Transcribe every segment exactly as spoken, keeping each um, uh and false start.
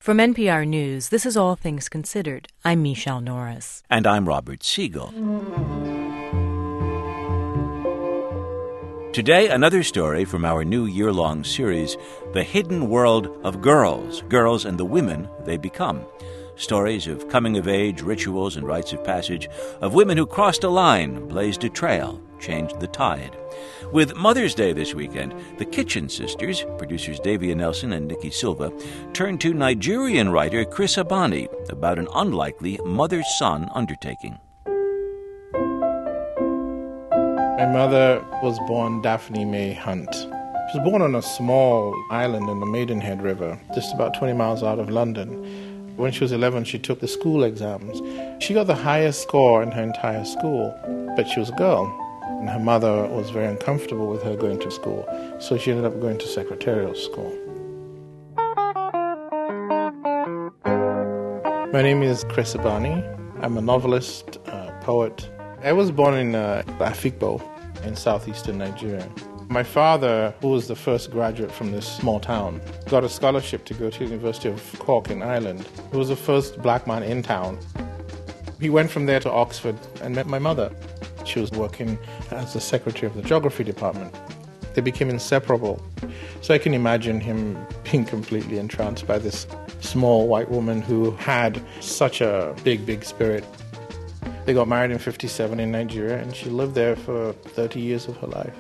From N P R News, this is All Things Considered. I'm Michelle Norris. And I'm Robert Siegel. Today, another story from our new year-long series, The Hidden World of Girls, Girls and the Women They Become. Stories of coming-of-age, rituals, and rites of passage, of women who crossed a line, blazed a trail, changed the tide. With Mother's Day this weekend, the Kitchen Sisters, producers Davia Nelson and Nikki Silva, turned to Nigerian writer Chris Abani about an unlikely mother-son undertaking. My mother was born Daphne May Hunt. She was born on a small island in the Maidenhead River, just about twenty miles out of London. When she was eleven, she took the school exams. She got the highest score in her entire school, but she was a girl. And her mother was very uncomfortable with her going to school, so she ended up going to secretarial school. My name is Chris Abani. I'm a novelist, uh, poet. I was born in uh, Afikpo in southeastern Nigeria. My father, who was the first graduate from this small town, got a scholarship to go to the University of Cork in Ireland. He was the first black man in town. He went from there to Oxford and met my mother. She was working as the secretary of the geography department. They became inseparable. So I can imagine him being completely entranced by this small white woman who had such a big, big spirit. They got married in fifty-seven in Nigeria, and she lived there for thirty years of her life.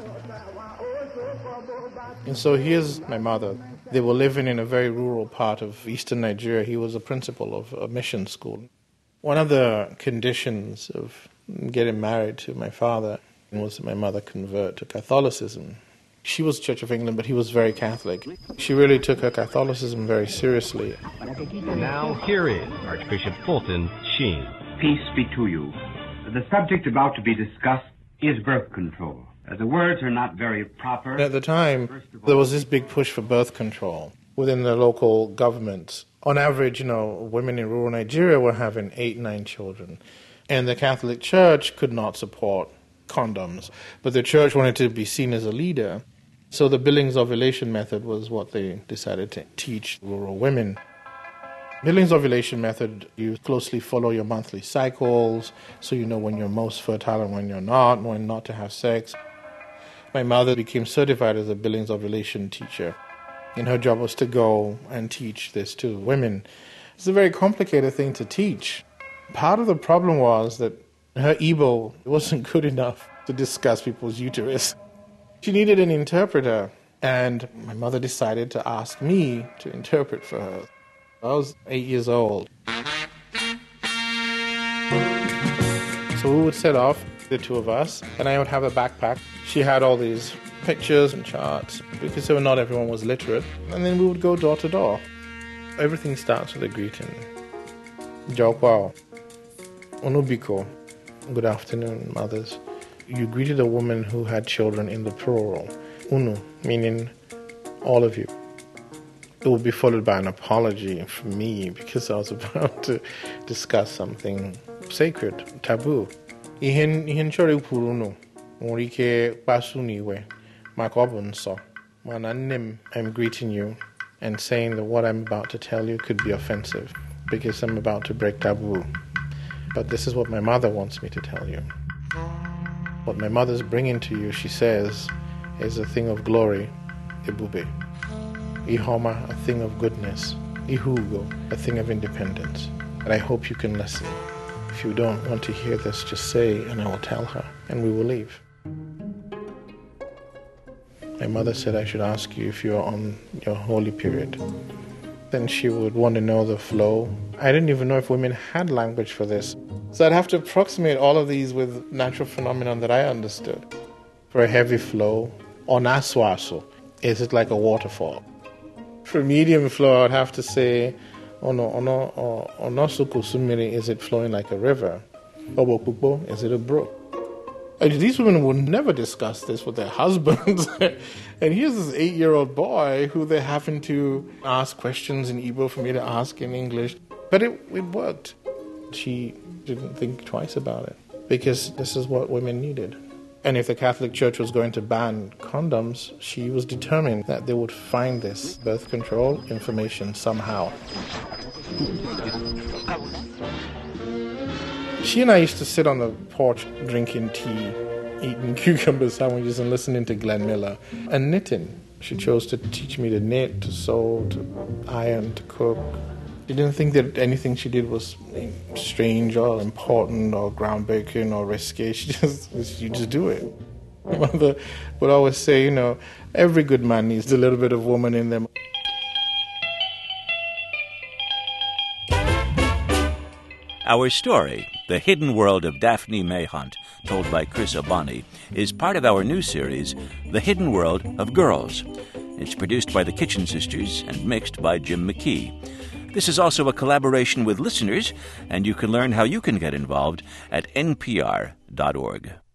And so here's my mother. They were living in a very rural part of eastern Nigeria. He was a principal of a mission school. One of the conditions of getting married to my father was that my mother convert to Catholicism. She was Church of England, but he was very Catholic. She really took her Catholicism very seriously. Now here is Archbishop Fulton Sheen. Peace be to you. The subject about to be discussed is birth control. Uh, the words are not very proper. At the time, there was this big push for birth control within the local governments. On average, you know, women in rural Nigeria were having eight, nine children. And the Catholic Church could not support condoms. But the church wanted to be seen as a leader. So the Billings ovulation method was what they decided to teach rural women. Billings ovulation method, you closely follow your monthly cycles, so you know when you're most fertile and when you're not, when not to have sex. My mother became certified as a Billings ovulation teacher, and her job was to go and teach this to women. It's a very complicated thing to teach. Part of the problem was that her Igbo wasn't good enough to discuss people's uterus. She needed an interpreter, and my mother decided to ask me to interpret for her. I was eight years old. So we would set off, the two of us, and I would have a backpack. She had all these pictures and charts, because so not everyone was literate. And then we would go door to door. Everything starts with a greeting. Jokwao. Onubiko. Good afternoon, mothers. You greeted a woman who had children in the plural. Unu, meaning all of you. It would be followed by an apology from me because I was about to discuss something sacred, taboo. Ihin ihin chori puruno. Morike pasuniwe. Makobunso. Mananim, I'm greeting you and saying that what I'm about to tell you could be offensive because I'm about to break taboo. But this is what my mother wants me to tell you. What my mother's bringing to you, she says, is a thing of glory, Ebube. Ihoma, a thing of goodness. Ihugo, a thing of independence. And I hope you can listen. If you don't want to hear this, just say, and I will tell her, and we will leave. My mother said I should ask you if you are on your holy period. Then she would want to know the flow. I didn't even know if women had language for this. So I'd have to approximate all of these with natural phenomenon that I understood. For a heavy flow, onaswaso, is it like a waterfall? For medium flow, I'd have to say, ono ono onosuku sumiri, is it flowing like a river? Obopupo, is it a brook? And these women would never discuss this with their husbands. And here's this eight-year-old boy who they're having to ask questions in Igbo for me to ask in English. But it, it worked. She didn't think twice about it because this is what women needed. And if the Catholic Church was going to ban condoms, she was determined that they would find this birth control information somehow. She and I used to sit on the porch drinking tea, eating cucumber sandwiches and listening to Glenn Miller and knitting. She chose to teach me to knit, to sew, to iron, to cook. She didn't think that anything she did was strange or important or groundbreaking or risky. She just, you just do it. My mother would always say, you know, every good man needs a little bit of woman in them. Our story, The Hidden World of Daphne May Hunt, told by Chris Abani, is part of our new series, The Hidden World of Girls. It's produced by the Kitchen Sisters and mixed by Jim McKee. This is also a collaboration with listeners, and you can learn how you can get involved at N P R dot org.